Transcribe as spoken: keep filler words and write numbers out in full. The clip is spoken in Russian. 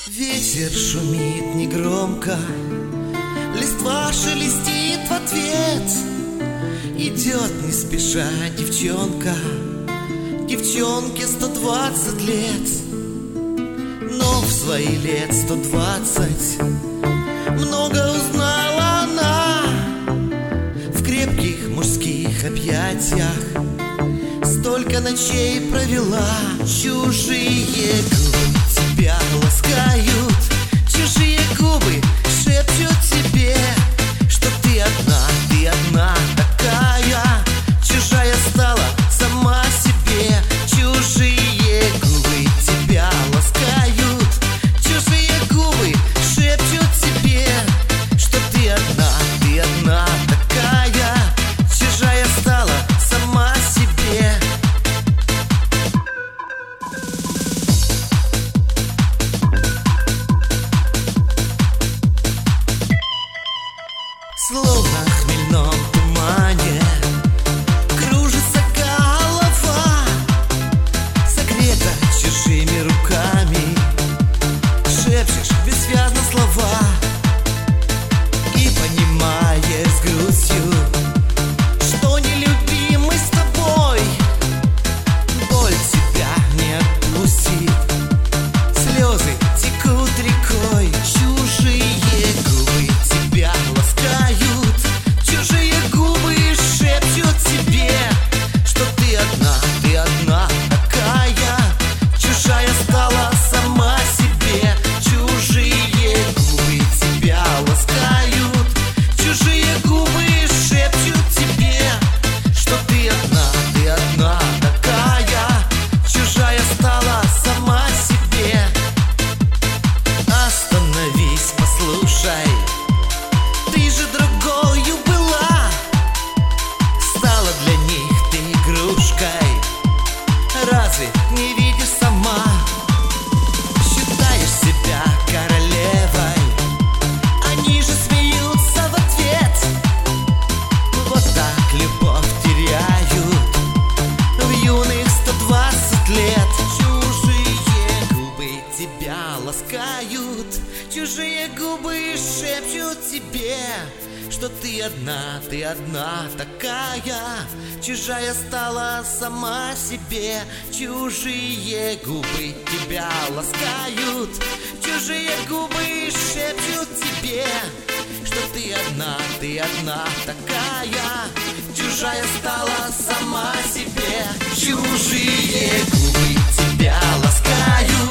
Ветер шумит негромко, листва шелестит в ответ. Идет не спеша девчонка, девчонке сто двадцать лет. Но в свои лет сто двадцать много узнала она. В крепких мужских объятиях столько ночей провела. Чужие губы тебя ласкают, чужие губы шепчут тебе, что ты одна, ты одна такая. Чужая стала сама себе. Чужие губы тебя ласкают, чужие губы шепчут тебе, что ты одна, ты одна такая. Чужая стала сама себе. Словно в хмельном тумане кружится голова, согрета чужими руками. Шепчешь бессвязно слова и понимаешь с грустью, что нелюбимый с тобой боль тебя не отпустит. Слезы текут рекой. Чужие губы тебя ласкают, чужие губы шепчут тебе, что ты одна, ты одна такая. Чужая стала сама себе. Чужие губы тебя ласкают, чужие губы шепчут тебе, что ты одна, ты одна такая. Чужая стала сама себе. Остановись, послушай, ты же другою была. Стала для них ты игрушкой. Разве не видишь сама? Считаешь себя королевой, они же смеются в ответ. Вот так любовь теряют в юных сто двадцать лет. Чужие губы тебя ласкают, чужие губы шепчут тебе, что ты одна, ты одна такая. Чужая стала сама себе. Чужие губы тебя ласкают, чужие губы шепчут тебе, что ты одна, ты одна такая. Чужая стала сама себе. Чужие губы тебя ласкают,